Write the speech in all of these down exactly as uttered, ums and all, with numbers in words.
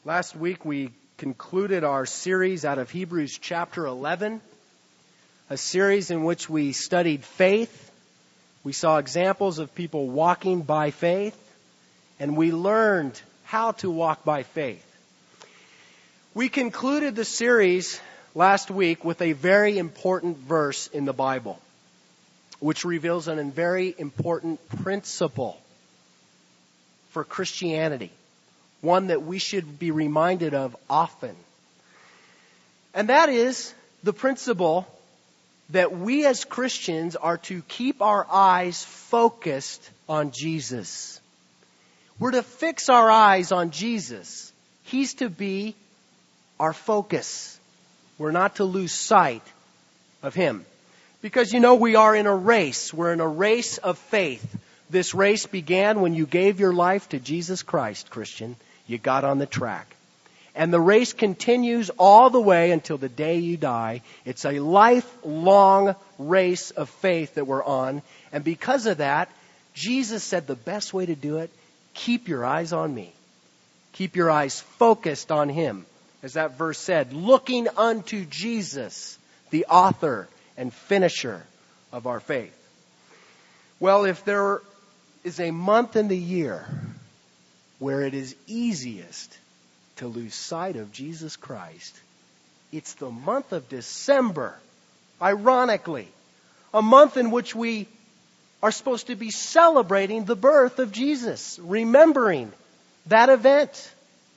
Last week we concluded our series out of Hebrews chapter eleven, a series in which we studied faith. We saw examples of people walking by faith, and we learned how to walk by faith. We concluded the series last week with a very important verse in the Bible, which reveals a very important principle for Christianity. One that we should be reminded of often. And that is the principle that we as Christians are to keep our eyes focused on Jesus. We're to fix our eyes on Jesus. He's to be our focus. We're not to lose sight of Him. Because you know we are in a race. We're in a race of faith. This race began when you gave your life to Jesus Christ, Christian. You got on the track. And the race continues all the way until the day you die. It's a lifelong race of faith that we're on. And because of that, Jesus said the best way to do it, keep your eyes on me. Keep your eyes focused on Him. As that verse said, looking unto Jesus, the author and finisher of our faith. Well, if there is a month in the year where it is easiest to lose sight of Jesus Christ, it's the month of December. Ironically, a month in which we are supposed to be celebrating the birth of Jesus, remembering that event.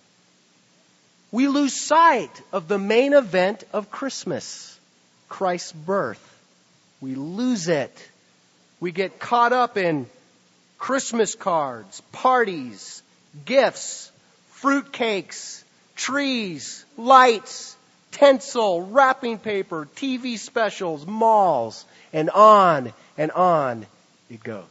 We lose sight of the main event of Christmas, Christ's birth. We lose it. We get caught up in Christmas cards, parties, gifts, fruitcakes, trees, lights, tinsel, wrapping paper, T V specials, malls, and on and on it goes.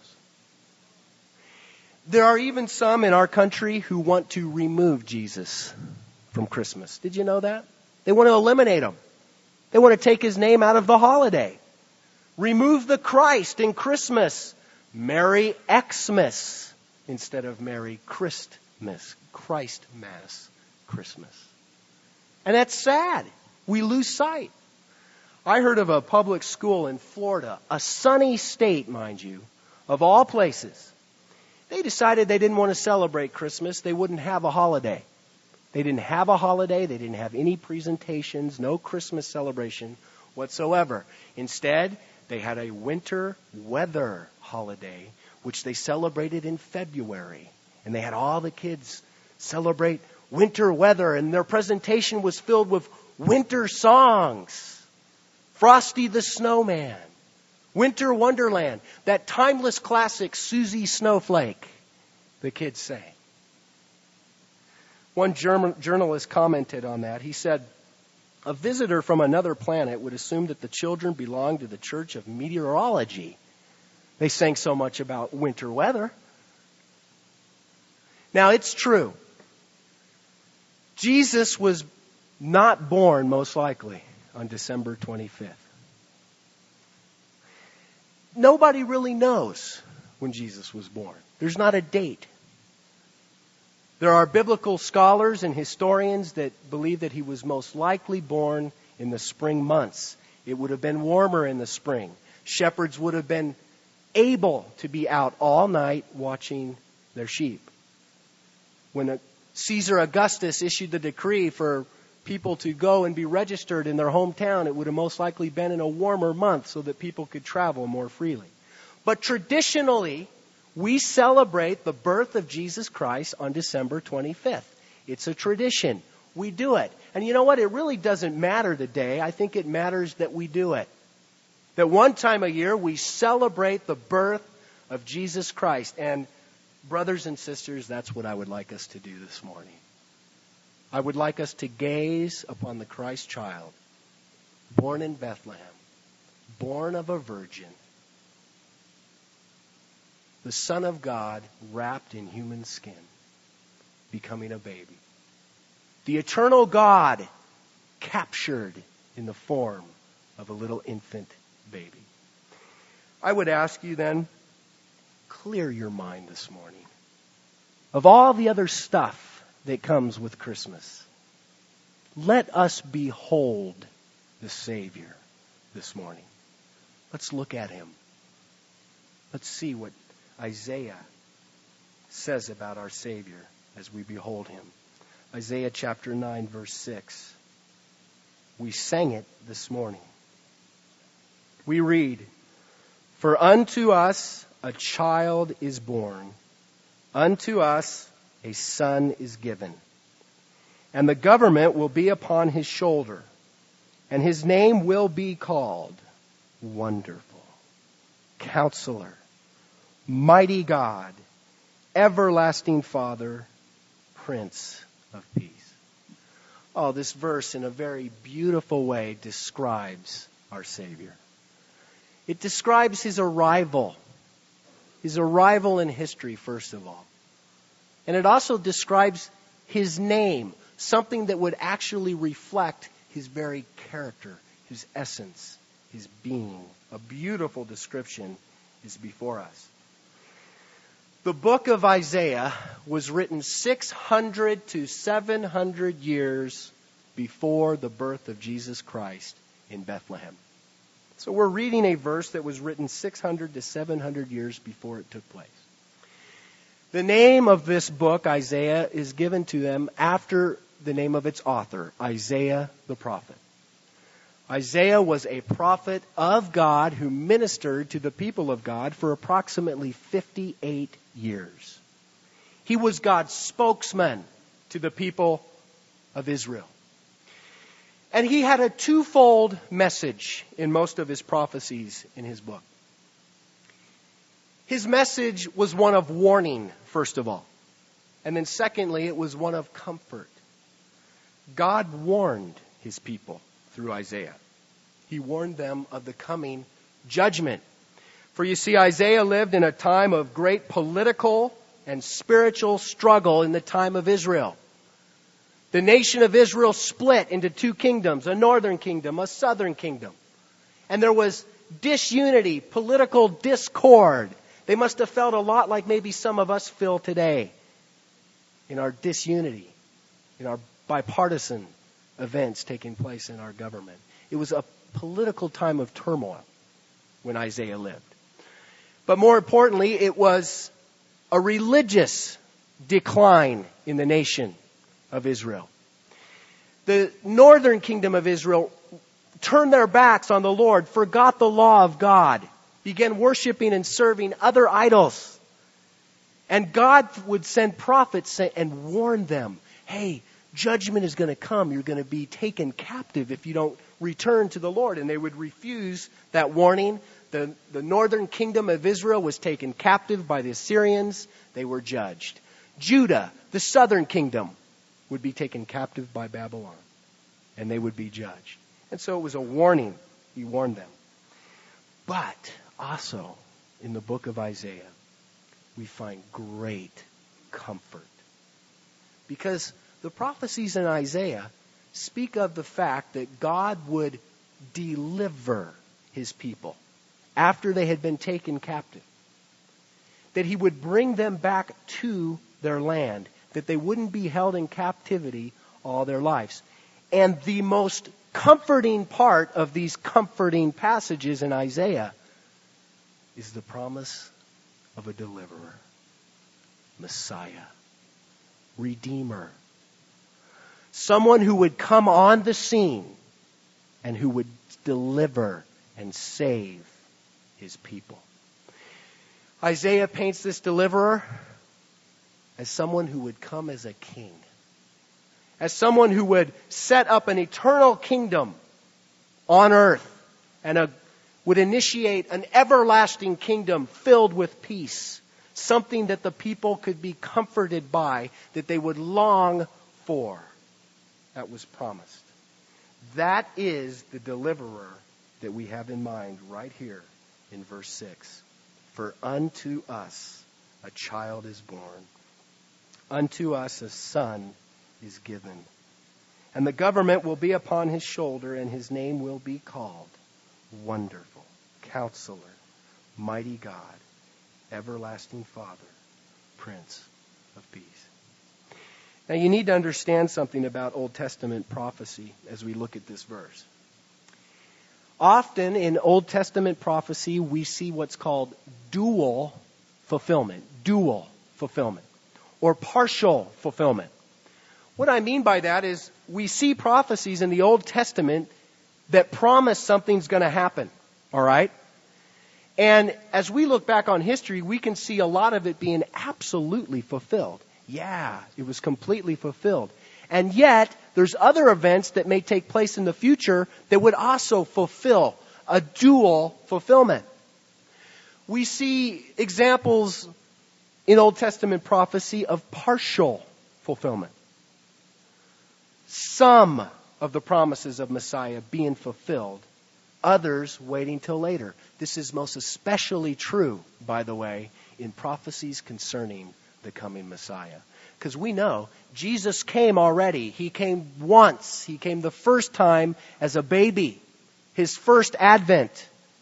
There are even some in our country who want to remove Jesus from Christmas. Did you know that? They want to eliminate Him. They want to take His name out of the holiday. Remove the Christ in Christmas. Merry Xmas instead of Merry Christmas. Christmas Christmas. And that's sad. We lose sight. I heard of a public school in Florida, a sunny state, mind you, of all places. They decided they didn't want to celebrate Christmas. They wouldn't have a holiday. They didn't have a holiday. They didn't have any presentations, no Christmas celebration whatsoever. Instead, they had a winter weather holiday, which they celebrated in February. And they had all the kids celebrate winter weather, and their presentation was filled with winter songs. Frosty the Snowman, Winter Wonderland, that timeless classic, Susie Snowflake, the kids sang. One German journalist commented on that. He said, a visitor from another planet would assume that the children belonged to the Church of Meteorology. They sang so much about winter weather. Now, it's true. Jesus was not born, most likely, on December twenty-fifth. Nobody really knows when Jesus was born. There's not a date. There are biblical scholars and historians that believe that He was most likely born in the spring months. It would have been warmer in the spring. Shepherds would have been able to be out all night watching their sheep. When Caesar Augustus issued the decree for people to go and be registered in their hometown, it would have most likely been in a warmer month so that people could travel more freely. But traditionally, we celebrate the birth of Jesus Christ on December twenty-fifth. It's a tradition. We do it. And you know what? It really doesn't matter the day. I think it matters that we do it. That one time a year we celebrate the birth of Jesus Christ. And brothers and sisters, that's what I would like us to do this morning. I would like us to gaze upon the Christ child, born in Bethlehem, born of a virgin, the Son of God wrapped in human skin, becoming a baby. The eternal God captured in the form of a little infant baby. I would ask you then, clear your mind this morning of all the other stuff that comes with Christmas. Let us behold the Savior this morning. Let's look at him. Let's see what Isaiah says about our Savior as we behold him. Isaiah chapter nine, verse six. We sang it this morning. We read, "For unto us a child is born, unto us a son is given, and the government will be upon his shoulder, and his name will be called Wonderful, Counselor, Mighty God, Everlasting Father, Prince of Peace." Oh, this verse in a very beautiful way describes our Savior. It describes his arrival, his arrival in history, first of all. And it also describes his name, something that would actually reflect his very character, his essence, his being. A beautiful description is before us. The book of Isaiah was written six hundred to seven hundred years before the birth of Jesus Christ in Bethlehem. So we're reading a verse that was written six hundred to seven hundred years before it took place. The name of this book, Isaiah, is given to them after the name of its author, Isaiah the prophet. Isaiah was a prophet of God who ministered to the people of God for approximately fifty-eight years. He was God's spokesman to the people of Israel. And he had a twofold message in most of his prophecies in his book. His message was one of warning, first of all. And then secondly, it was one of comfort. God warned his people through Isaiah. He warned them of the coming judgment. For you see, Isaiah lived in a time of great political and spiritual struggle in the time of Israel. The nation of Israel split into two kingdoms, a northern kingdom, a southern kingdom. And there was disunity, political discord. They must have felt a lot like maybe some of us feel today in our disunity, in our bipartisan events taking place in our government. It was a political time of turmoil when Isaiah lived. But more importantly, it was a religious decline in the nation of Israel. The northern kingdom of Israel turned their backs on the Lord, forgot the law of God, began worshiping and serving other idols. And God would send prophets and warn them, hey, judgment is going to come. You're going to be taken captive if you don't return to the Lord. And they would refuse that warning. The, the northern kingdom of Israel was taken captive by the Assyrians. They were judged. Judah, the southern kingdom, would be taken captive by Babylon. And they would be judged. And so it was a warning. He warned them. But also in the book of Isaiah, we find great comfort. Because the prophecies in Isaiah speak of the fact that God would deliver his people after they had been taken captive. That he would bring them back to their land. That they wouldn't be held in captivity all their lives. And the most comforting part of these comforting passages in Isaiah is the promise of a deliverer, Messiah, Redeemer. Someone who would come on the scene and who would deliver and save his people. Isaiah paints this deliverer as someone who would come as a king. As someone who would set up an eternal kingdom on earth and a, would initiate an everlasting kingdom filled with peace. Something that the people could be comforted by, that they would long for. That was promised. That is the deliverer that we have in mind right here in verse six. For unto us a child is born. Unto us a son is given. And the government will be upon his shoulder, and his name will be called Wonderful, Counselor, Mighty God, Everlasting Father, Prince of Peace. Now you need to understand something about Old Testament prophecy as we look at this verse. Often in Old Testament prophecy, we see what's called dual fulfillment, dual fulfillment, or partial fulfillment. What I mean by that is we see prophecies in the Old Testament that promise something's going to happen, all right? And as we look back on history, we can see a lot of it being absolutely fulfilled. Yeah, it was completely fulfilled. And yet, there's other events that may take place in the future that would also fulfill a dual fulfillment. We see examples in Old Testament prophecy of partial fulfillment. Some of the promises of Messiah being fulfilled, others waiting till later. This is most especially true, by the way, in prophecies concerning the coming Messiah. Because we know Jesus came already. He came once. He came the first time as a baby. His first advent.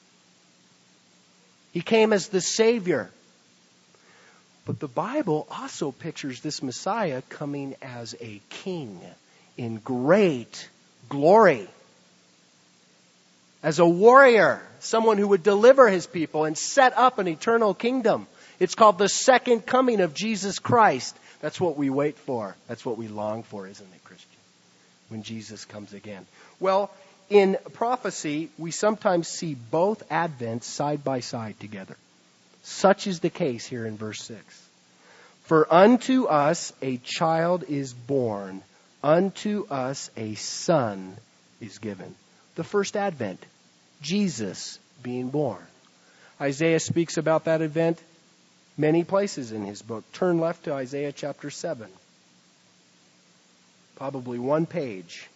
He came as the Savior. But the Bible also pictures this Messiah coming as a king in great glory. As a warrior, someone who would deliver his people and set up an eternal kingdom. It's called the second coming of Jesus Christ. That's what we wait for. That's what we long for, isn't it, Christian? When Jesus comes again. Well, in prophecy, we sometimes see both advents side by side together. Such is the case here in verse six. For unto us a child is born, unto us a son is given. The first advent, Jesus being born. Isaiah speaks about that event many places in his book. Turn left to Isaiah chapter seven. Probably one page.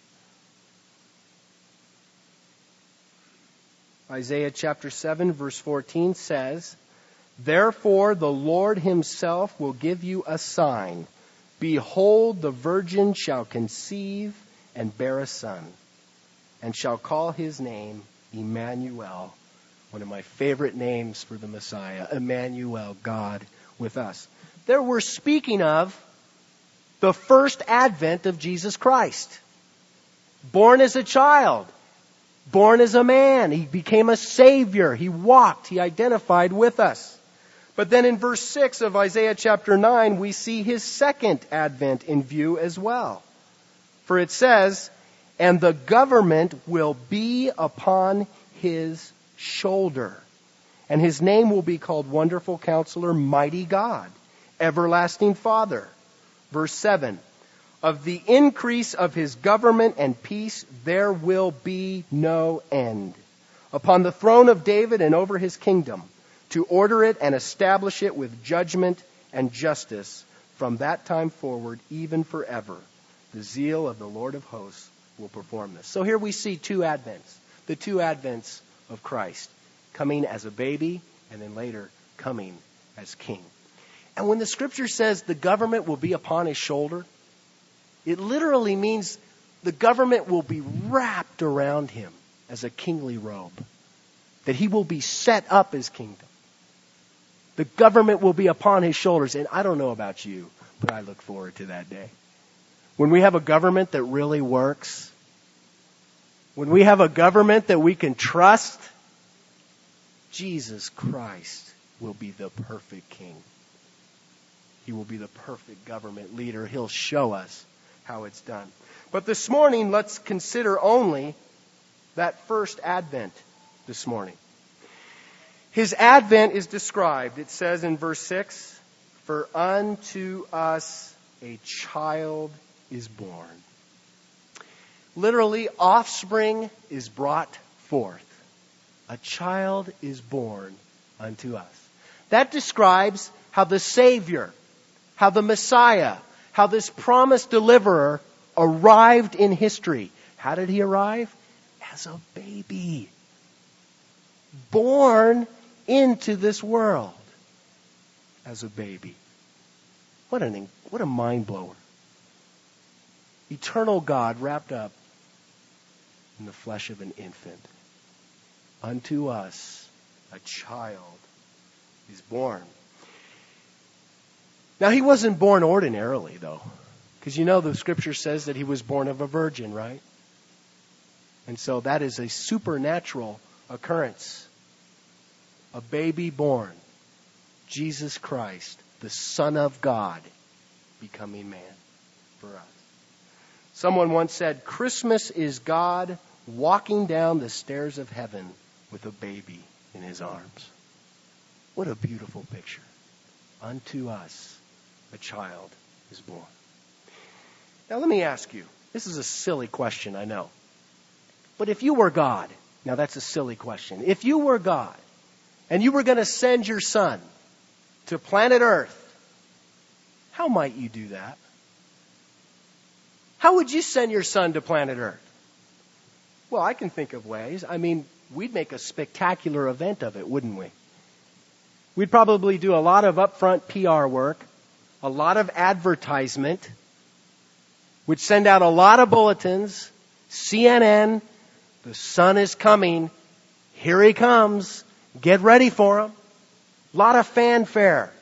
Isaiah chapter seven verse fourteen says, Therefore the Lord himself will give you a sign. Behold, the virgin shall conceive and bear a son, and shall call his name Emmanuel. One of my favorite names for the Messiah, Emmanuel, God with us. There we're speaking of the first advent of Jesus Christ. Born as a child. Born as a man. He became a Savior. He walked. He identified with us. But then in verse six of Isaiah chapter nine, we see his second advent in view as well. For it says, And the government will be upon his shoulder. And his name will be called Wonderful Counselor, Mighty God, Everlasting Father. Verse seven, Of the increase of his government and peace there will be no end. Upon the throne of David and over his kingdom, to order it and establish it with judgment and justice from that time forward, even forever. The zeal of the Lord of hosts will perform this. So here we see two advents. The two advents of Christ, coming as a baby and then later coming as king. And when the scripture says the government will be upon his shoulder, it literally means the government will be wrapped around him as a kingly robe. That he will be set up as kingdom. The government will be upon his shoulders. And I don't know about you, but I look forward to that day. When we have a government that really works, when we have a government that we can trust, Jesus Christ will be the perfect king. He will be the perfect government leader. He'll show us how it's done. But this morning, let's consider only that first advent this morning. His advent is described. It says in verse six, For unto us a child is born. Literally, offspring is brought forth. A child is born unto us. That describes how the Savior, how the Messiah, how this promised deliverer arrived in history. How did he arrive? As a baby. Born into this world as a baby. What an what a mind blower. Eternal God wrapped up in the flesh of an infant. Unto us a child is born. Now he wasn't born ordinarily, though. Because you know the scripture says that he was born of a virgin, right? And so that is a supernatural occurrence. A baby born. Jesus Christ, the Son of God, becoming man for us. Someone once said, Christmas is God walking down the stairs of heaven with a baby in his arms. What a beautiful picture. Unto us a child is born. Now let me ask you, this is a silly question, I know. But if you were God, now that's a silly question. If you were God, and you were going to send your son to planet Earth, how might you do that? How would you send your son to planet Earth? Well, I can think of ways. I mean, we'd make a spectacular event of it, wouldn't we? We'd probably do a lot of upfront P R work, a lot of advertisement. We'd send out a lot of bulletins. C N N, the son is coming. Here he comes. Get ready for him. A lot of fanfare.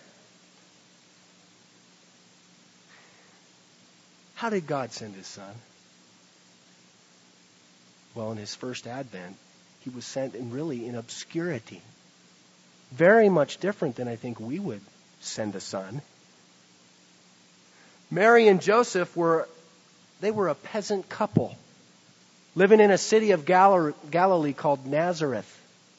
How did God send his son? Well, in his first advent, he was sent in really in obscurity. Very much different than I think we would send a son. Mary and Joseph were, they were a peasant couple living in a city of Gal- Galilee called Nazareth.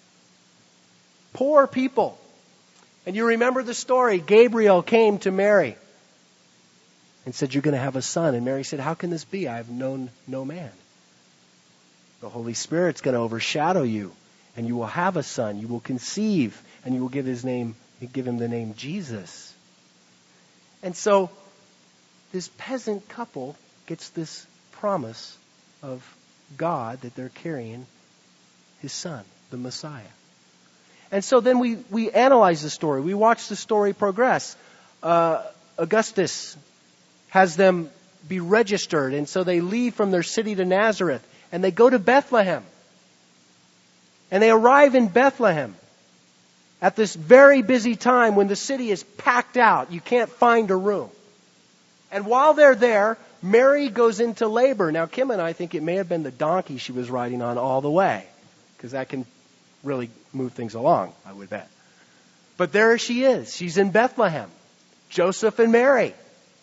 Poor people. And you remember the story. Gabriel came to Mary and said, you're going to have a son. And Mary said, how can this be? I have known no man. The Holy Spirit's going to overshadow you, and you will have a son. You will conceive, and you will give his name, give him the name Jesus. And so this peasant couple gets this promise of God that they're carrying his son, the Messiah. And so then we, we analyze the story. We watch the story progress. Uh, Augustus has them be registered, and so they leave from their city to Nazareth, and they go to Bethlehem. And they arrive in Bethlehem at this very busy time when the city is packed out. You can't find a room. And while they're there, Mary goes into labor. Now, Kim and I think it may have been the donkey she was riding on all the way, because that can really move things along, I would bet. But there she is. She's in Bethlehem. Joseph and Mary.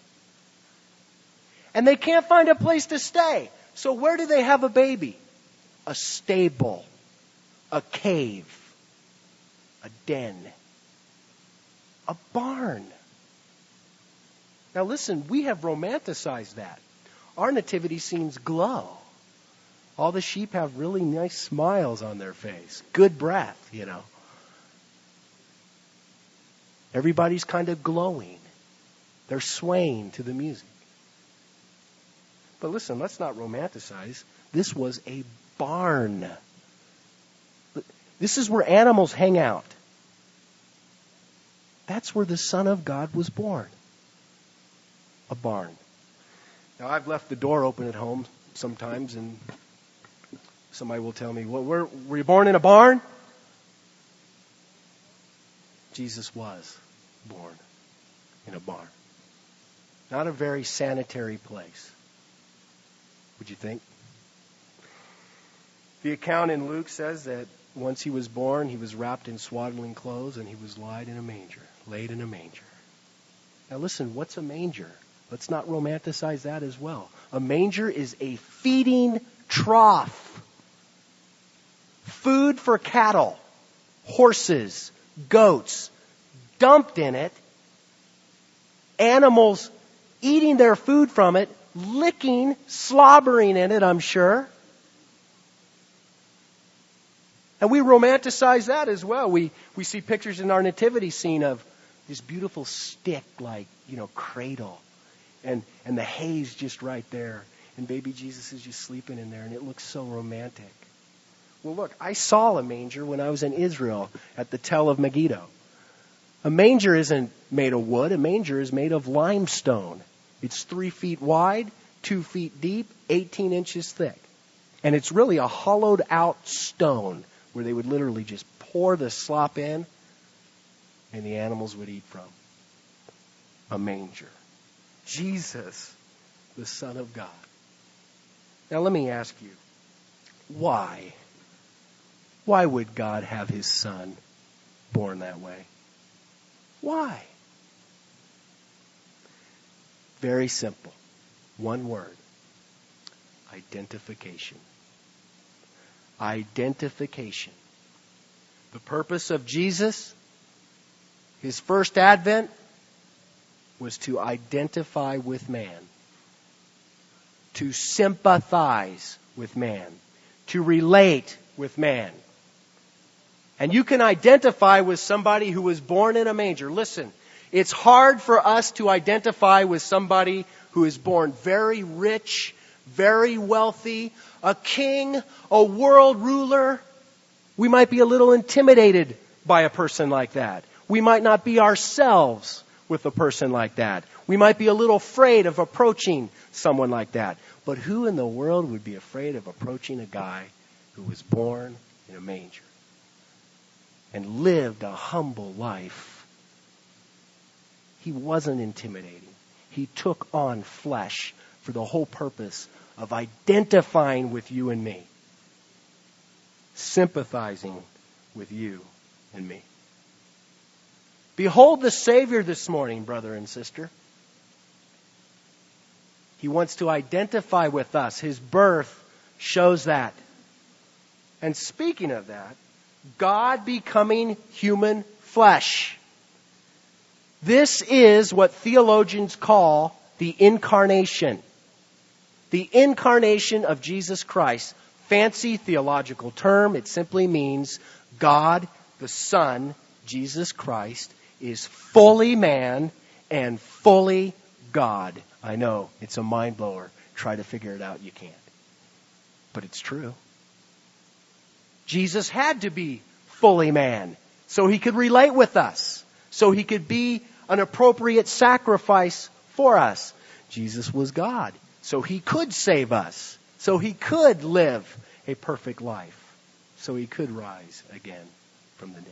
And they can't find a place to stay. So where do they have a baby? A stable. A cave. A den. A barn. Now listen, we have romanticized that. Our nativity scenes glow. All the sheep have really nice smiles on their face. Good breath, you know. Everybody's kind of glowing. They're swaying to the music. But listen, let's not romanticize. This was a barn. This is where animals hang out. That's where the Son of God was born. A barn. Now, I've left the door open at home sometimes, and somebody will tell me, well, were, were you born in a barn? Jesus was born in a barn. Not a very sanitary place, would you think? The account in Luke says that once he was born, he was wrapped in swaddling clothes and he was laid in a manger, laid in a manger. Now listen, what's a manger? Let's not romanticize that as well. A manger is a feeding trough. Food for cattle, horses, goats, dumped in it. Animals eating their food from it, licking, slobbering in it, I'm sure. And we romanticize that as well. We we see pictures in our nativity scene of this beautiful stick, like, you know, cradle. And and the hay's just right there. And baby Jesus is just sleeping in there, and it looks so romantic. Well, look, I saw a manger when I was in Israel at the Tel of Megiddo. A manger isn't made of wood. A manger is made of limestone. It's three feet wide, two feet deep, eighteen inches thick. And it's really a hollowed out stone where they would literally just pour the slop in and the animals would eat from. A manger. Jesus the Son of God. Now let me ask you, why? Why would God have his Son born that way? Why? Very simple. One word. Identification. Identification. The purpose of Jesus, his first advent, was to identify with man. To sympathize with man. To relate with man. And you can identify with somebody who was born in a manger. Listen, it's hard for us to identify with somebody who is born very rich, very wealthy, a king, a world ruler. We might be a little intimidated by a person like that. We might not be ourselves with a person like that. We might be a little afraid of approaching someone like that. But who in the world would be afraid of approaching a guy who was born in a manger and lived a humble life? He wasn't intimidating. He took on flesh for the whole purpose of identifying with you and me. Sympathizing with you and me. Behold the Savior this morning, brother and sister. He wants to identify with us. His birth shows that. And speaking of that, God becoming human flesh. This is what theologians call the incarnation. The incarnation of Jesus Christ. Fancy theological term. It simply means God, the Son, Jesus Christ, is fully man and fully God. I know, it's a mind blower. Try to figure it out, you can't. But it's true. Jesus had to be fully man so he could relate with us, so he could be an appropriate sacrifice for us. Jesus was God, so he could save us, so he could live a perfect life, so he could rise again from the dead.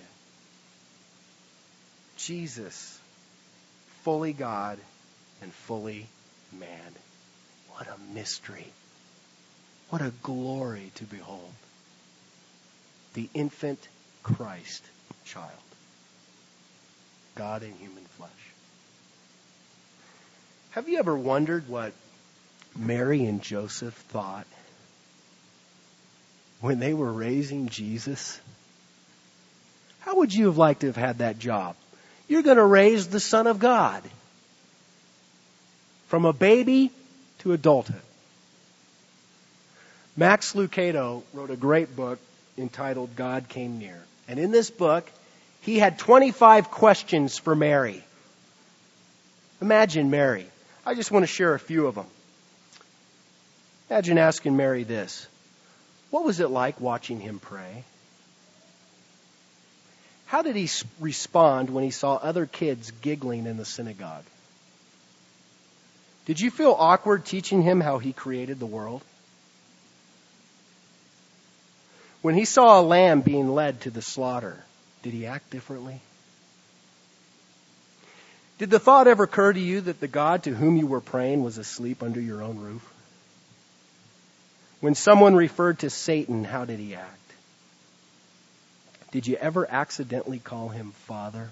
Jesus, fully God and fully man. What a mystery. What a glory to behold. The infant Christ child. God in human flesh. Have you ever wondered what Mary and Joseph thought when they were raising Jesus? How would you have liked to have had that job? You're going to raise the Son of God. From a baby to adulthood. Max Lucado wrote a great book entitled God Came Near. And in this book, he had twenty-five questions for Mary. Imagine Mary. I just want to share a few of them. Imagine asking Mary this. What was it like watching him pray? How did he respond when he saw other kids giggling in the synagogue? Did you feel awkward teaching him how he created the world? When he saw a lamb being led to the slaughter, did he act differently? Did the thought ever occur to you that the God to whom you were praying was asleep under your own roof? When someone referred to Satan, how did he act? Did you ever accidentally call him Father?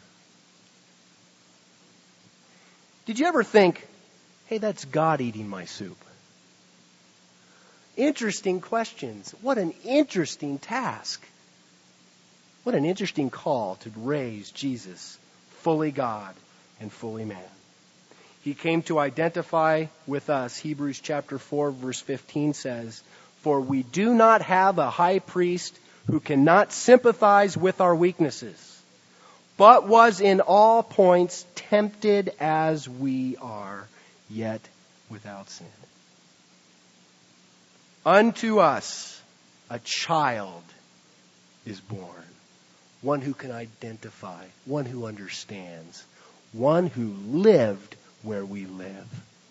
Did you ever think, hey, that's God eating my soup? Interesting questions. What an interesting task. What an interesting call to raise Jesus, fully God and fully man. He came to identify with us. Hebrews chapter four, verse fifteen says, for we do not have a high priest who cannot sympathize with our weaknesses, but was in all points tempted as we are, yet without sin. Unto us a child is born, one who can identify, one who understands, one who lived where we live.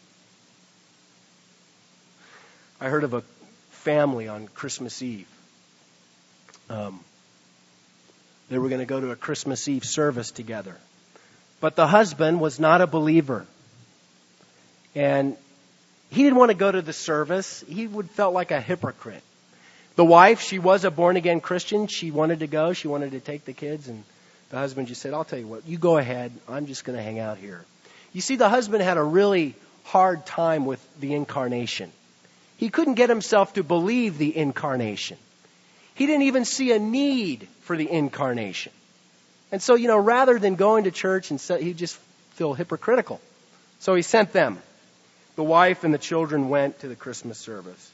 I heard of a family on Christmas Eve. Um, they were going to go to a Christmas Eve service together. But the husband was not a believer. And he didn't want to go to the service. He would felt like a hypocrite. The wife, she was a born-again Christian. She wanted to go. She wanted to take the kids. And the husband just said, I'll tell you what, you go ahead. I'm just going to hang out here. You see, the husband had a really hard time with the incarnation. He couldn't get himself to believe the incarnation. He didn't even see a need for the incarnation. And so, you know, rather than going to church, and so, he'd just feel hypocritical. So he sent them. The wife and the children went to the Christmas service.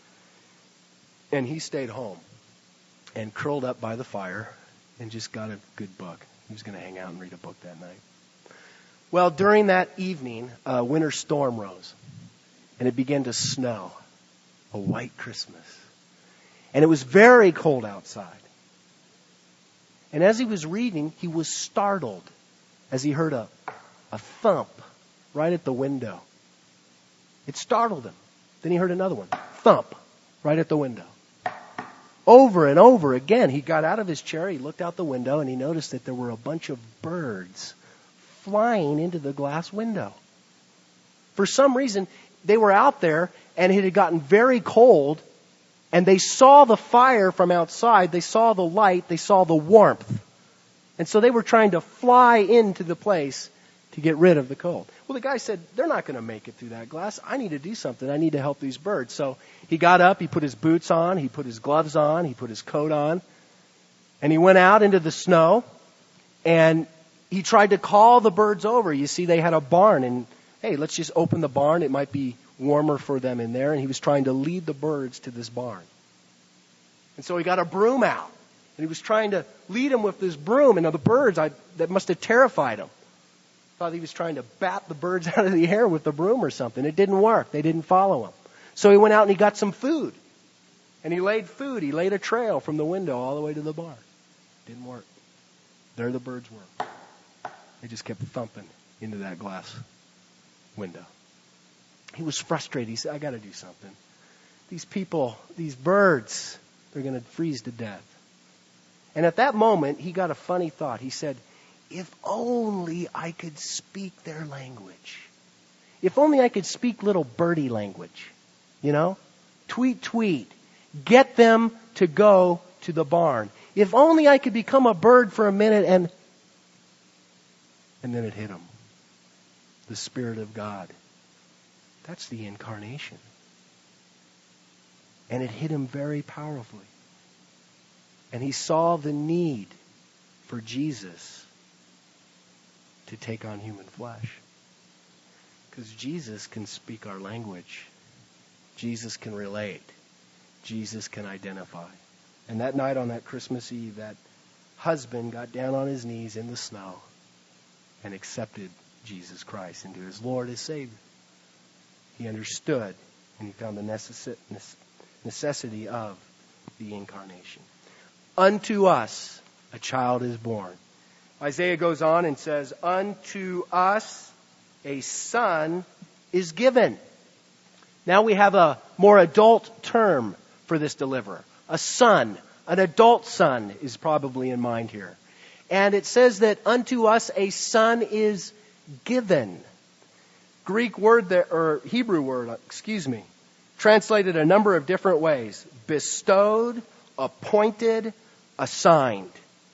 And he stayed home and curled up by the fire and just got a good book. He was going to hang out and read a book that night. Well, during that evening, a winter storm rose. And it began to snow. A white Christmas. And it was very cold outside. And as he was reading, he was startled as he heard a, a thump right at the window. It startled him. Then he heard another one. Thump right at the window. Over and over again, he got out of his chair, he looked out the window, and he noticed that there were a bunch of birds flying into the glass window. For some reason, they were out there, and it had gotten very cold, and they saw the fire from outside, they saw the light, they saw the warmth. And so they were trying to fly into the place to get rid of the cold. Well, the guy said, they're not going to make it through that glass. I need to do something. I need to help these birds. So he got up, he put his boots on, he put his gloves on, he put his coat on, and he went out into the snow, and he tried to call the birds over. You see, they had a barn, and hey, let's just open the barn. It might be warmer for them in there. And he was trying to lead the birds to this barn. And so he got a broom out, and he was trying to lead them with this broom. And the birds, I, that must have terrified him. Thought he was trying to bat the birds out of the air with the broom or something. It didn't work. They didn't follow him. So he went out and he got some food. And he laid food. He laid a trail from the window all the way to the barn. Didn't work. There the birds were. They just kept thumping into that glass window. He was frustrated. He said, I got to do something. These people, these birds, they're going to freeze to death. And at that moment, he got a funny thought. He said, if only I could speak their language. If only I could speak little birdie language. You know? Tweet, tweet. Get them to go to the barn. If only I could become a bird for a minute and... And then it hit him. The Spirit of God. That's the incarnation. And it hit him very powerfully. And he saw the need for Jesus to take on human flesh. Because Jesus can speak our language. Jesus can relate. Jesus can identify. And that night on that Christmas Eve, that husband got down on his knees in the snow and accepted Jesus Christ into his Lord, his Savior. He understood and he found the necessi- necessity of the incarnation. Unto us a child is born. Isaiah goes on and says, unto us a son is given. Now we have a more adult term for this deliverer. A son, an adult son is probably in mind here. And it says that unto us a son is given. Greek word there, or Hebrew word, excuse me, translated a number of different ways. Bestowed, appointed, assigned.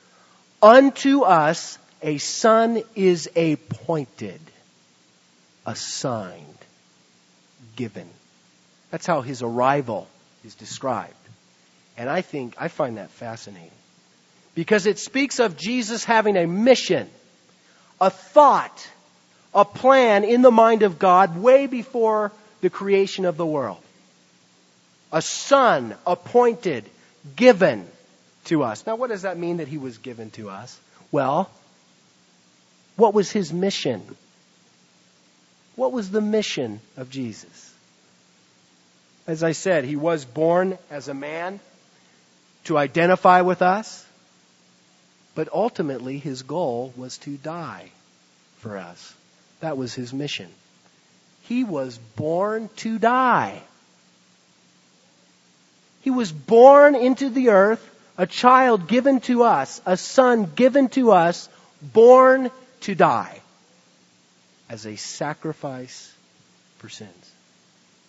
Unto us a son is appointed, assigned, given. That's how his arrival is described. And I think, I find that fascinating. Because it speaks of Jesus having a mission, a thought, a plan in the mind of God way before the creation of the world. A son appointed, given to us. Now, what does that mean that he was given to us? Well, what was his mission? What was the mission of Jesus? As I said, he was born as a man to identify with us, but ultimately his goal was to die for us. That was his mission. He was born to die. He was born into the earth, a child given to us, a son given to us, born to die as a sacrifice for sins.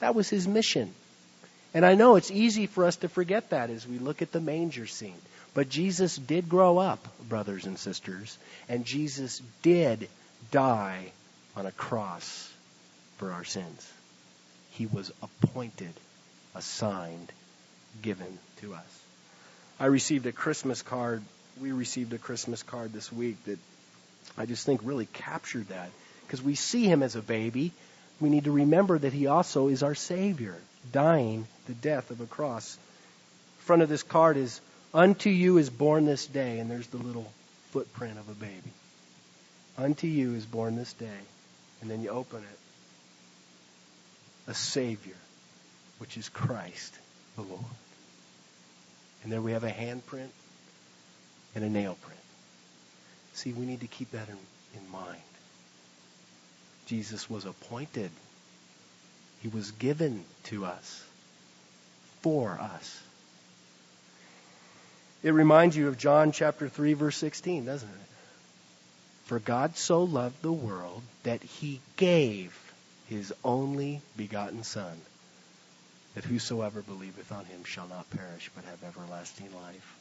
That was his mission. And I know it's easy for us to forget that as we look at the manger scene. But Jesus did grow up, brothers and sisters, and Jesus did die on a cross for our sins. He was appointed, assigned, given to us. I received a Christmas card. We received a Christmas card this week that I just think really captured that. Because we see him as a baby. We need to remember that he also is our Savior, dying the death of a cross. In front of this card is, "Unto you is born this day," and there's the little footprint of a baby. "Unto you is born this day." And then you open it. A Savior, which is Christ the Lord. And there we have a handprint and a nail print. See, we need to keep that in, in mind. Jesus was appointed. He was given to us, for us. It reminds you of John chapter three, verse sixteen, doesn't it? "For God so loved the world that he gave his only begotten Son, that whosoever believeth on him shall not perish but have everlasting life."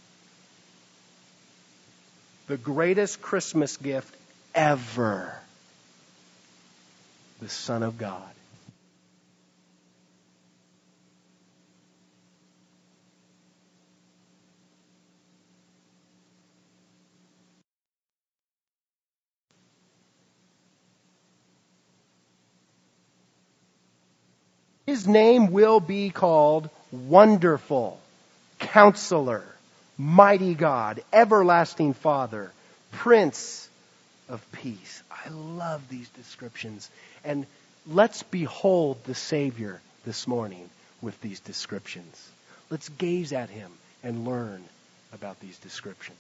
The greatest Christmas gift ever. The Son of God. His name will be called Wonderful, Counselor, Mighty God, Everlasting Father, Prince of Peace. I love these descriptions. And let's behold the Savior this morning with these descriptions. Let's gaze at him and learn about these descriptions.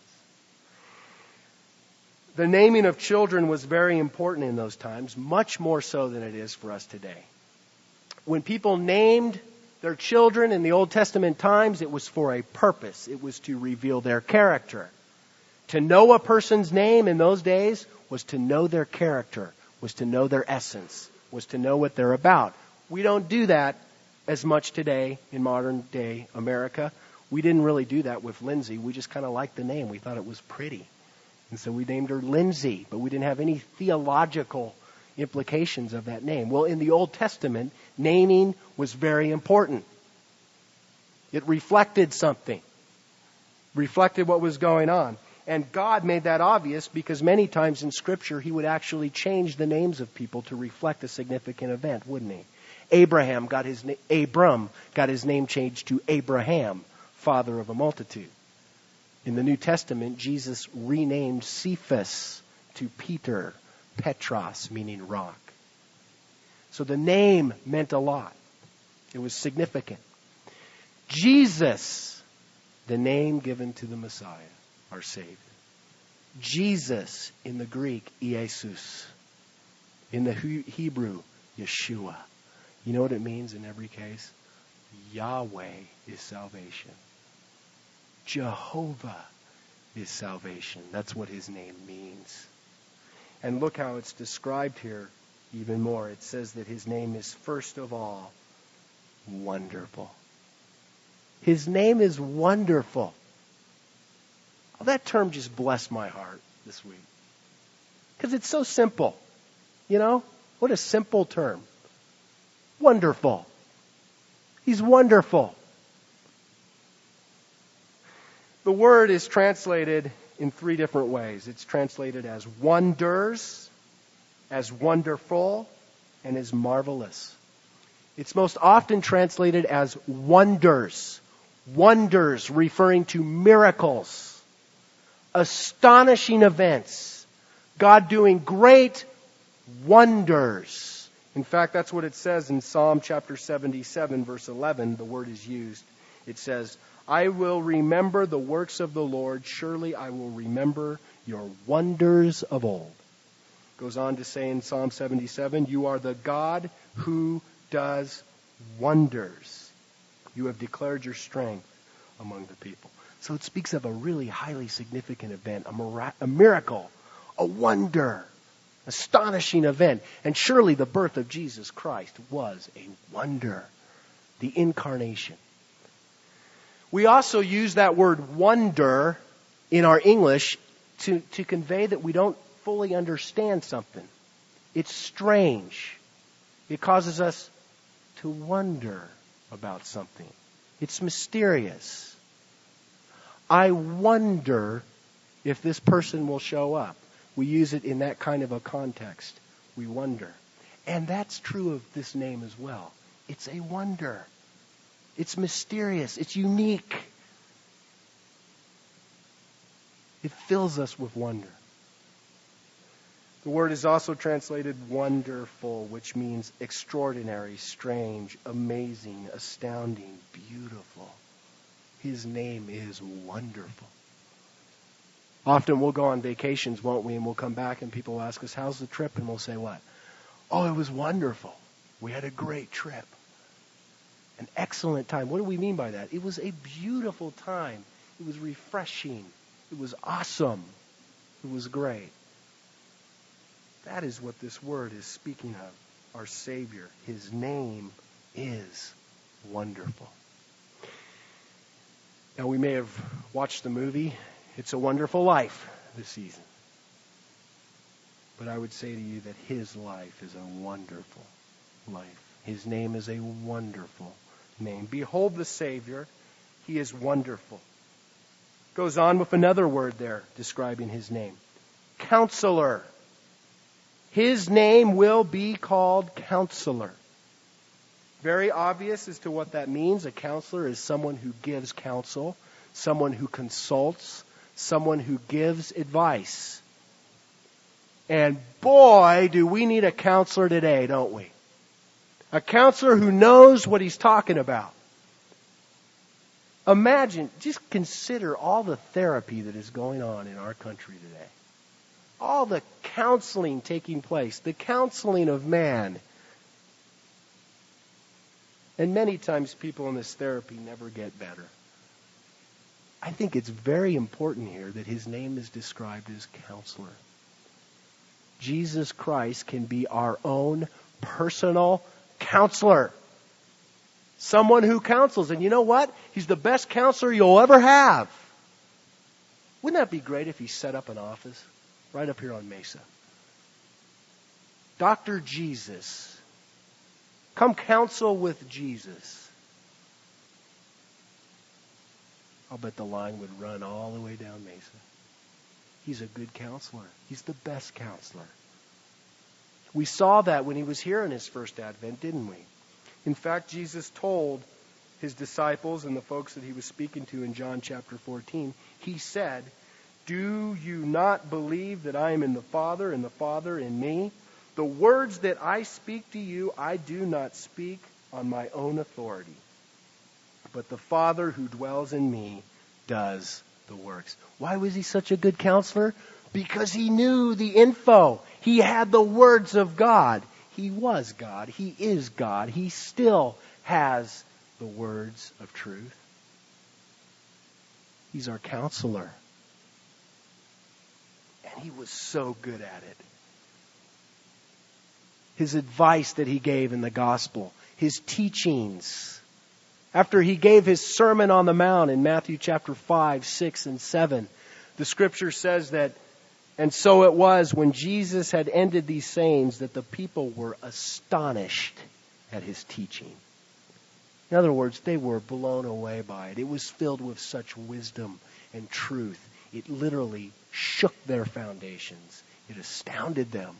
The naming of children was very important in those times, much more so than it is for us today. When people named their children in the Old Testament times, it was for a purpose. It was to reveal their character. To know a person's name in those days was to know their character, was to know their essence, was to know what they're about. We don't do that as much today in modern day America. We didn't really do that with Lindsay. We just kind of liked the name. We thought it was pretty. And so we named her Lindsay, but we didn't have any theological implications of that name. Well, in the Old Testament, naming was very important. It reflected something, reflected what was going on. And God made that obvious because many times in Scripture he would actually change the names of people to reflect a significant event, wouldn't he? Abraham got his na- Abram got his name changed to Abraham, father of a multitude. In the New Testament, Jesus renamed Cephas to Peter, Petros, meaning rock. So the name meant a lot. It was significant. Jesus, the name given to the Messiah, our Savior. Jesus, in the Greek, Iesus. In the Hebrew, Yeshua. You know what it means in every case? Yahweh is salvation. Jehovah is salvation. That's what his name means. And look how it's described here even more. It says that his name is first of all wonderful. His name is wonderful. Oh, that term just blessed my heart this week. Because it's so simple. You know? What a simple term. Wonderful. He's wonderful. The word is translated in three different ways. It's translated as wonders, as wonderful, and as marvelous. It's most often translated as wonders. Wonders referring to miracles, astonishing events, God doing great wonders. In fact, that's what it says in Psalm chapter seventy-seven, verse eleven. The word is used. It says, "I will remember the works of the Lord. Surely I will remember your wonders of old." Goes on to say in Psalm seventy-seven, "You are the God who does wonders. You have declared your strength among the people." So it speaks of a really highly significant event, a, mira- a miracle, a wonder, astonishing event. And surely the birth of Jesus Christ was a wonder. the incarnation. We also use that word wonder in our English to, to convey that we don't fully understand something. It's strange. It causes us to wonder about something. It's mysterious. I wonder if this person will show up. We use it in that kind of a context. We wonder. And that's true of this name as well. It's a wonder. It's mysterious. It's unique. It fills us with wonder. The word is also translated wonderful, which means extraordinary, strange, amazing, astounding, beautiful. His name is wonderful. Often we'll go on vacations, won't we? And we'll come back and people will ask us, how's the trip? And we'll say what? Oh, it was wonderful. We had a great trip. An excellent time. What do we mean by that? It was a beautiful time. It was refreshing. It was awesome. It was great. That is what this word is speaking of. Our Savior. His name is wonderful. Now, we may have watched the movie It's a Wonderful Life this season. But I would say to you that his life is a wonderful life. His name is a wonderful name. Behold the Savior. He is wonderful. Goes on with another word there describing his name. Counselor. His name will be called Counselor. Very obvious as to what that means. A counselor is someone who gives counsel, someone who consults, someone who gives advice. And boy, do we need a counselor today, don't we? A counselor who knows what he's talking about. Imagine, just consider all the therapy that is going on in our country today. All the counseling taking place, the counseling of man. And many times people in this therapy never get better. I think it's very important here that his name is described as Counselor. Jesus Christ can be our own personal counselor. Someone who counsels. And you know what? He's the best counselor you'll ever have. Wouldn't that be great if he set up an office right up here on Mesa? Doctor Jesus. Come counsel with Jesus. I'll bet the line would run all the way down Mesa. He's a good counselor. He's the best counselor. We saw that when he was here in his first advent, didn't we? In fact, Jesus told his disciples and the folks that he was speaking to in John chapter fourteen, he said, do you not believe that I am in the Father and the Father in me? The words that I speak to you, I do not speak on my own authority. But the Father who dwells in me does the works. Why was he such a good counselor? Because he knew the info. He had the words of God. He was God. He is God. He still has the words of truth. He's our counselor. And he was so good at it. His advice that he gave in the gospel, his teachings. After he gave his Sermon on the Mount in Matthew chapter five, six, and seven, the scripture says that, and so it was when Jesus had ended these sayings that the people were astonished at his teaching. In other words, they were blown away by it. It was filled with such wisdom and truth. It literally shook their foundations. It astounded them.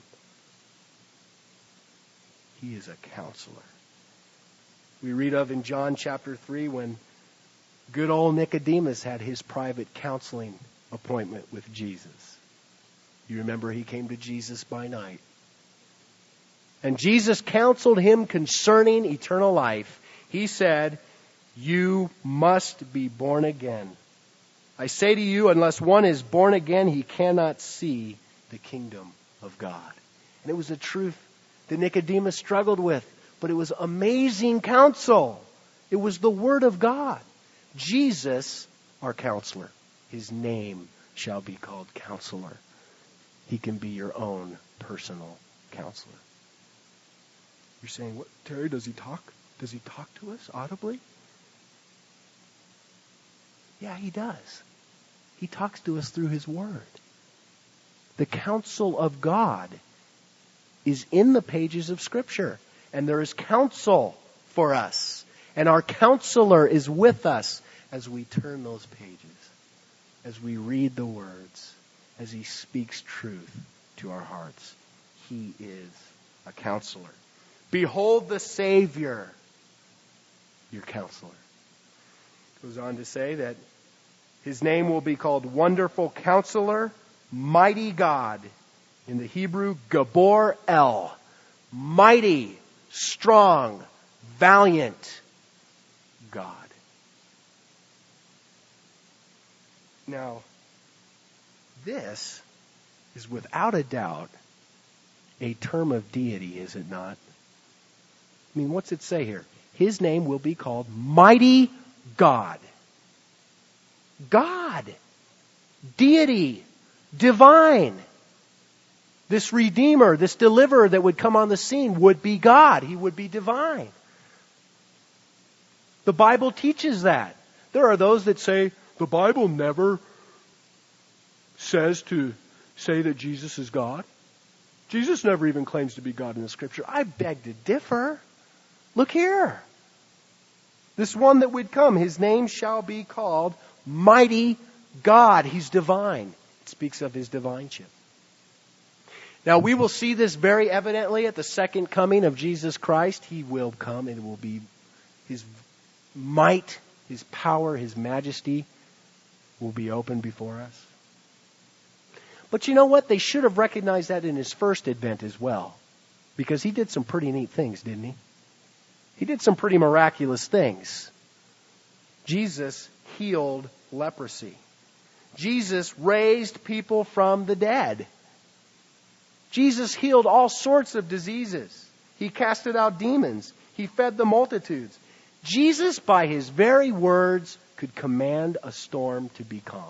He is a counselor. We read of in John chapter three when good old Nicodemus had his private counseling appointment with Jesus. You remember he came to Jesus by night. And Jesus counseled him concerning eternal life. He said, you must be born again. I say to you, unless one is born again, he cannot see the kingdom of God. And it was a truth that Nicodemus struggled with. But it was amazing counsel. It was the Word of God. Jesus, our counselor. His name shall be called Counselor. He can be your own personal counselor. You're saying, what, Terry, does he talk? Does he talk to us audibly? Yeah, he does. He talks to us through his word. The counsel of God is in the pages of Scripture. And there is counsel for us. And our counselor is with us as we turn those pages, as we read the words, as he speaks truth to our hearts. He is a counselor. Behold the Savior, your counselor. Goes on to say that his name will be called Wonderful Counselor, Mighty God. In the Hebrew, Gabor El. Mighty, strong, valiant God. Now, this is without a doubt a term of deity, is it not? I mean, what's it say here? His name will be called Mighty God. God. Deity. Divine. This Redeemer, this Deliverer that would come on the scene would be God. He would be divine. The Bible teaches that. There are those that say the Bible never says to say that Jesus is God. Jesus never even claims to be God in the Scripture. I beg to differ. Look here. This one that would come, his name shall be called Mighty God. He's divine. It speaks of his divineship. Now we will see this very evidently at the second coming of Jesus Christ. He will come and it will be his might, his power, his majesty will be open before us. But you know what? They should have recognized that in his first advent as well. Because he did some pretty neat things, didn't he? He did some pretty miraculous things. Jesus healed leprosy. Jesus raised people from the dead. Jesus healed all sorts of diseases. He casted out demons. He fed the multitudes. Jesus, by his very words, could command a storm to be calm.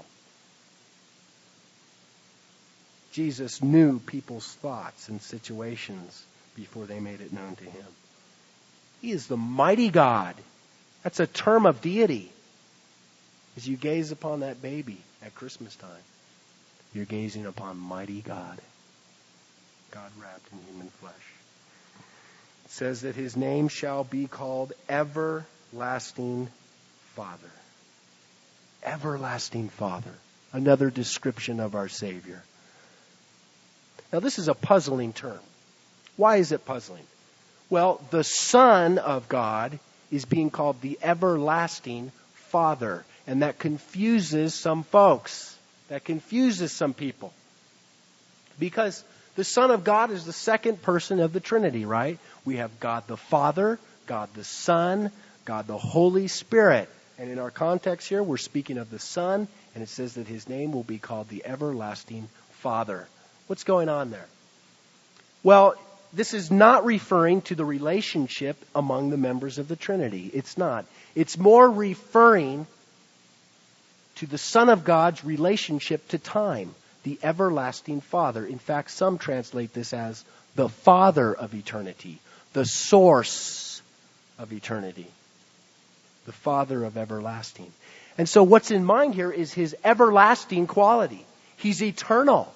Jesus knew people's thoughts and situations before they made it known to him. He is the mighty God. That's a term of deity. As you gaze upon that baby at Christmas time, you're gazing upon mighty God. God wrapped in human flesh. It says that his name shall be called Everlasting Father. Everlasting Father. Another description of our Savior. Now this is a puzzling term. Why is it puzzling? Well, the Son of God is being called the Everlasting Father. And that confuses some folks. That confuses some people. Because the Son of God is the second person of the Trinity, right? We have God the Father, God the Son, God the Holy Spirit. And in our context here, we're speaking of the Son, and it says that his name will be called the Everlasting Father. What's going on there? Well, this is not referring to the relationship among the members of the Trinity. It's not. It's more referring to the Son of God's relationship to time. The everlasting Father. In fact, some translate this as the Father of eternity. The source of eternity. The Father of everlasting. And so what's in mind here is his everlasting quality. He's eternal.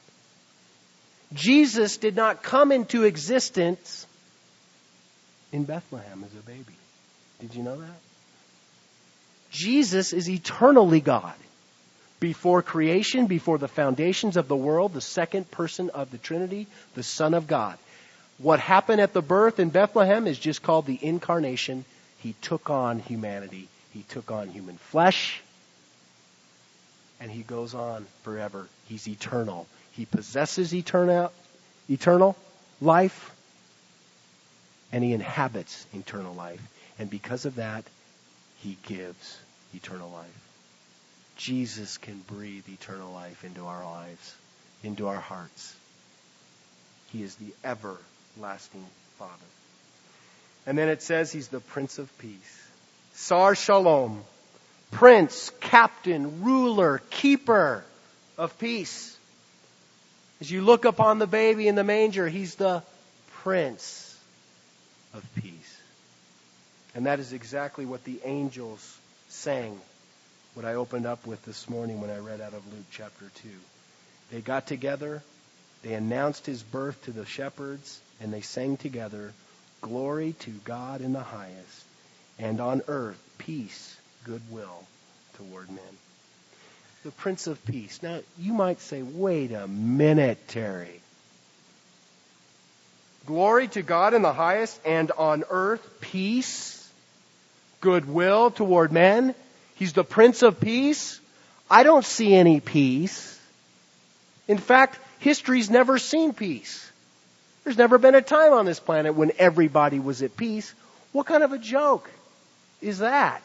Jesus did not come into existence in Bethlehem as a baby. Did you know that? Jesus is eternally God. Before creation, before the foundations of the world, the second person of the Trinity, the Son of God. What happened at the birth in Bethlehem is just called the incarnation. He took on humanity. He took on human flesh. And he goes on forever. He's eternal. He possesses eternal, eternal life. And he inhabits eternal life. And because of that, he gives eternal life. Jesus can breathe eternal life into our lives, into our hearts. He is the everlasting Father. And then it says he's the Prince of Peace. Sar Shalom. Prince, captain, ruler, keeper of peace. As you look upon the baby in the manger, he's the Prince of Peace. And that is exactly what the angels sang, what I opened up with this morning when I read out of Luke chapter two. They got together, they announced his birth to the shepherds, and they sang together, "Glory to God in the highest, and on earth peace, goodwill toward men." The Prince of Peace. Now, you might say, wait a minute, Terry. Glory to God in the highest, and on earth peace, goodwill toward men. He's the Prince of Peace. I don't see any peace. In fact, history's never seen peace. There's never been a time on this planet when everybody was at peace. What kind of a joke is that?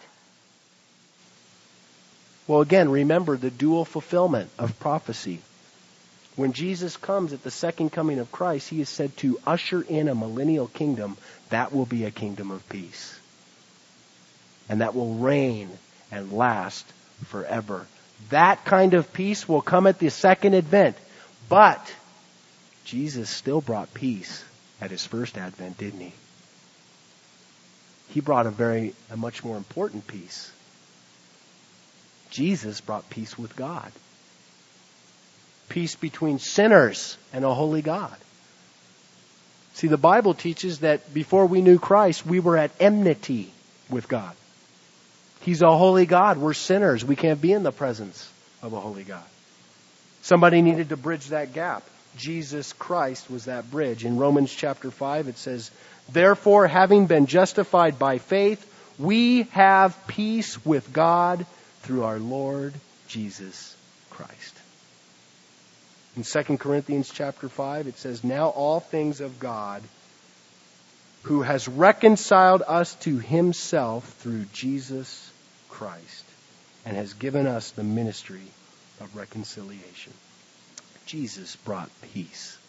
Well, again, remember the dual fulfillment of prophecy. When Jesus comes at the second coming of Christ, he is said to usher in a millennial kingdom that will be a kingdom of peace. And that will reign and last forever. That kind of peace will come at the second advent. But Jesus still brought peace at his first advent, didn't he? He brought a very, a much more important peace. Jesus brought peace with God. Peace between sinners and a holy God. See, the Bible teaches that before we knew Christ, we were at enmity with God. He's a holy God. We're sinners. We can't be in the presence of a holy God. Somebody needed to bridge that gap. Jesus Christ was that bridge. In Romans chapter five, it says, "Therefore, having been justified by faith, we have peace with God through our Lord Jesus Christ." In Second Corinthians chapter five, it says, "Now all things of God, who has reconciled us to himself through Jesus Christ, and has given us the ministry of reconciliation." Jesus brought peace.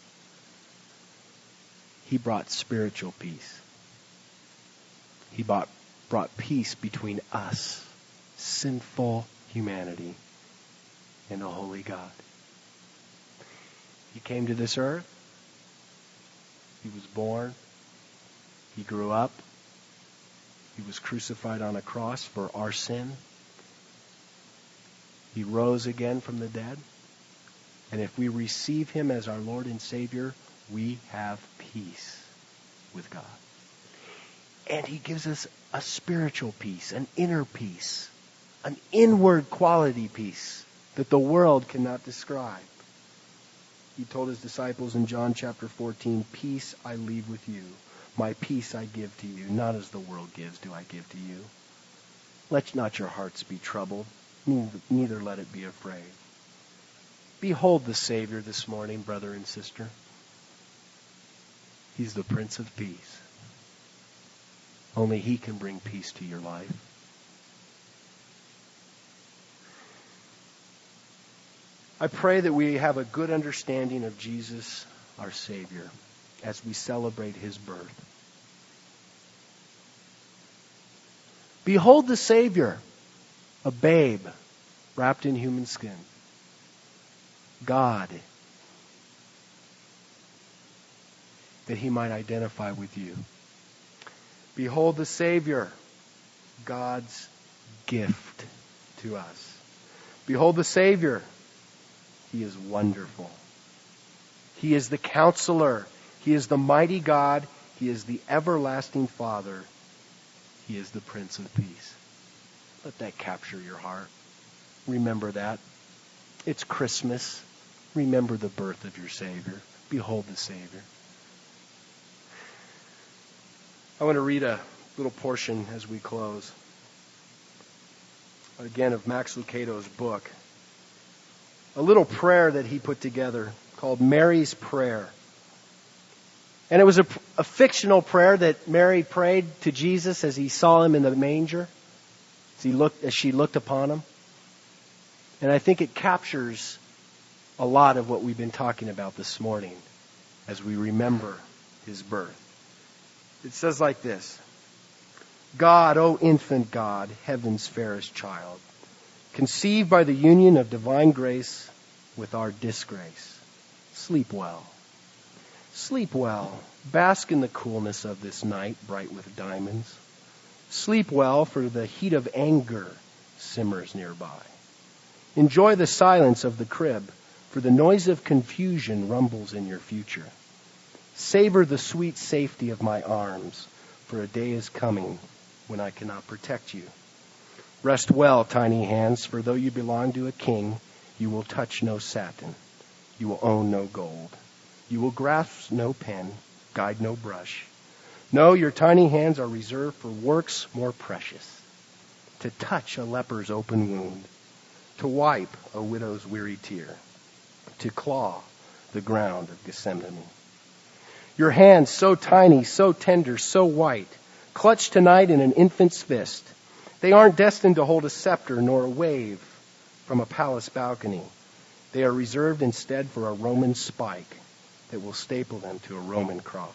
He brought spiritual peace. He brought, brought peace between us, sinful humanity, and a holy God. He came to this earth. He was born. He grew up. He was crucified on a cross for our sin. He rose again from the dead. And if we receive him as our Lord and Savior, we have peace with God. And he gives us a spiritual peace, an inner peace, an inward quality peace that the world cannot describe. He told his disciples in John chapter fourteen, "Peace I leave with you. My peace I give to you. Not as the world gives do I give to you. Let not your hearts be troubled, neither let it be afraid." Behold the Savior this morning, brother and sister. He's the Prince of Peace. Only he can bring peace to your life. I pray that we have a good understanding of Jesus, our Savior, as we celebrate his birth. Behold the Savior, a babe wrapped in human skin. God, that he might identify with you. Behold the Savior, God's gift to us. Behold the Savior. He is wonderful. He is the Counselor. He is the mighty God. He is the everlasting Father. He is the Prince of Peace. Let that capture your heart. Remember that. It's Christmas. Remember the birth of your Savior. Behold the Savior. I want to read a little portion as we close. Again, of Max Lucado's book. A little prayer that he put together called Mary's Prayer. And it was a, a fictional prayer that Mary prayed to Jesus as he saw him in the manger, as he looked, as she looked upon him. And I think it captures a lot of what we've been talking about this morning as we remember his birth. It says like this: God, O infant God, heaven's fairest child, conceived by the union of divine grace with our disgrace, sleep well. Sleep well. Bask in the coolness of this night, bright with diamonds. Sleep well, for the heat of anger simmers nearby. Enjoy the silence of the crib, for the noise of confusion rumbles in your future. Savor the sweet safety of my arms, for a day is coming when I cannot protect you. Rest well, tiny hands, for though you belong to a king, you will touch no satin. You will own no gold. You will grasp no pen, guide no brush. No, your tiny hands are reserved for works more precious. To touch a leper's open wound, to wipe a widow's weary tear, to claw the ground of Gethsemane. Your hands, so tiny, so tender, so white, clutched tonight in an infant's fist. They aren't destined to hold a scepter nor a wave from a palace balcony. They are reserved instead for a Roman spike that will staple them to a Roman cross.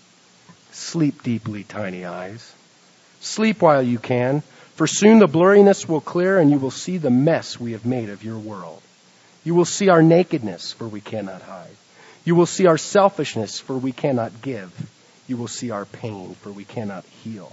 Sleep deeply, tiny eyes. Sleep while you can, for soon the blurriness will clear and you will see the mess we have made of your world. You will see our nakedness, for we cannot hide. You will see our selfishness, for we cannot give. You will see our pain, for we cannot heal.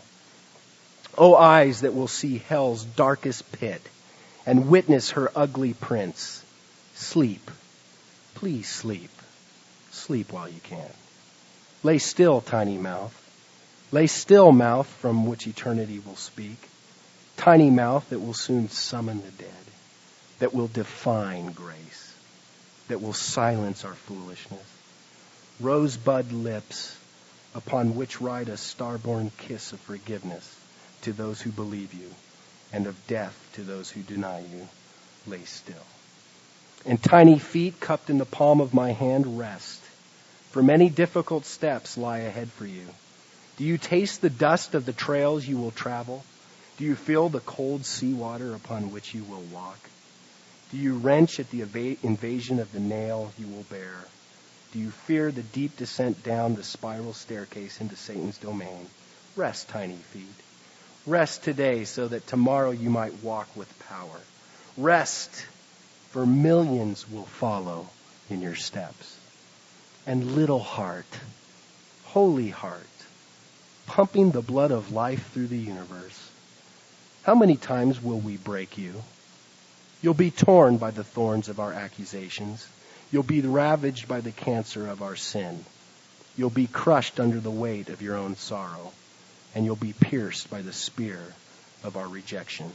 O eyes that will see hell's darkest pit and witness her ugly prince, sleep. Please sleep. Sleep while you can. Lay still, tiny mouth. Lay still, mouth from which eternity will speak. Tiny mouth that will soon summon the dead, that will define grace, that will silence our foolishness. Rosebud lips upon which ride a star-born kiss of forgiveness to those who believe you, and of death to those who deny you. Lay still. And tiny feet cupped in the palm of my hand, rest. For many difficult steps lie ahead for you. Do you taste the dust of the trails you will travel? Do you feel the cold seawater upon which you will walk? Do you wrench at the eva- invasion of the nail you will bear? Do you fear the deep descent down the spiral staircase into Satan's domain? Rest, tiny feet. Rest today so that tomorrow you might walk with power. Rest, for millions will follow in your steps. And little heart, holy heart, pumping the blood of life through the universe, how many times will we break you? You'll be torn by the thorns of our accusations. You'll be ravaged by the cancer of our sin. You'll be crushed under the weight of your own sorrow. And you'll be pierced by the spear of our rejection.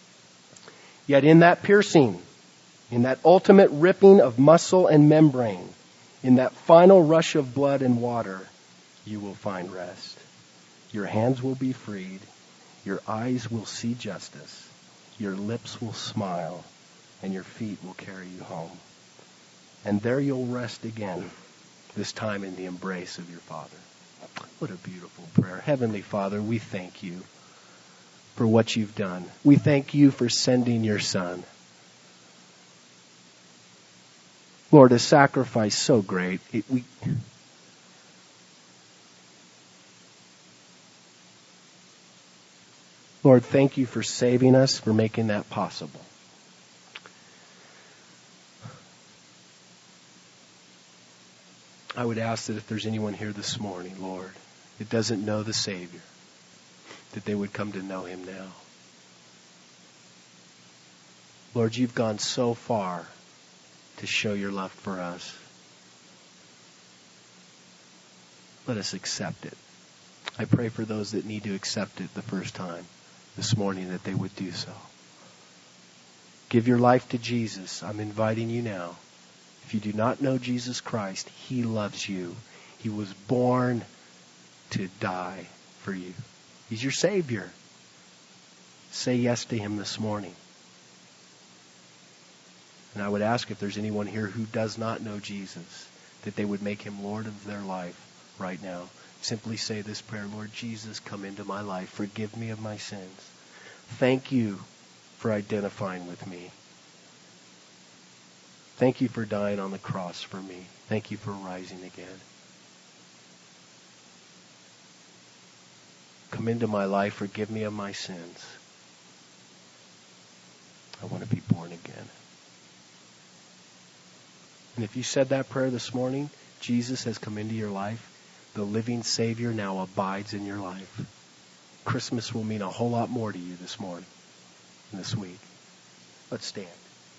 Yet in that piercing, in that ultimate ripping of muscle and membrane, in that final rush of blood and water, you will find rest. Your hands will be freed. Your eyes will see justice. Your lips will smile. And your feet will carry you home. And there you'll rest again, this time in the embrace of your Father. What a beautiful prayer. Heavenly Father, we thank you for what you've done. We thank you for sending your Son. Lord, a sacrifice so great. It, we, Lord, thank you for saving us, for making that possible. I would ask that if there's anyone here this morning, Lord, that doesn't know the Savior, that they would come to know him now. Lord, you've gone so far to show your love for us. Let us accept it. I pray for those that need to accept it the first time this morning, that they would do so. Give your life to Jesus. I'm inviting you now. If you do not know Jesus Christ, he loves you. He was born to die for you. He's your Savior. Say yes to him this morning. And I would ask if there's anyone here who does not know Jesus, that they would make him Lord of their life right now. Simply say this prayer: Lord Jesus, come into my life. Forgive me of my sins. Thank you for identifying with me. Thank you for dying on the cross for me. Thank you for rising again. Come into my life. Forgive me of my sins. I want to be born again. And if you said that prayer this morning, Jesus has come into your life. The living Savior now abides in your life. Christmas will mean a whole lot more to you this morning and this week. Let's stand.